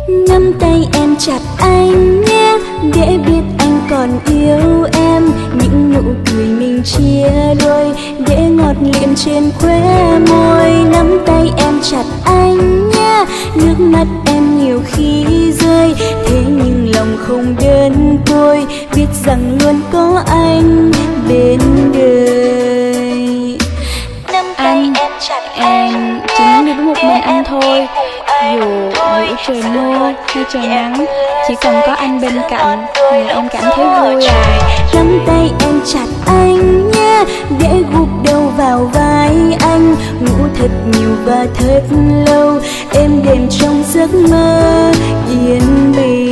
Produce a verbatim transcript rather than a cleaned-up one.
Nắm tay em chặt anh nhé, để biết anh còn yêu em. Những nụ cười mình chia đôi, để ngọt liệm trên khóe môi. Nắm tay em chặt anh nhé, nước mắt em nhiều khi rơi, thế nhưng lòng không đơn côi, biết rằng luôn có anh bên đời. Nắm tay em chặt Em chỉ muốn đi với một mình anh thôi. Dù giữa trời mưa hay trời nắng, chỉ cần có anh bên cạnh là em cảm thấy vui à. Nắm tay em chặt anh nhé, để gục đầu vào vai anh. Ngủ thật nhiều và thật lâu, êm đềm trong giấc mơ yên bình.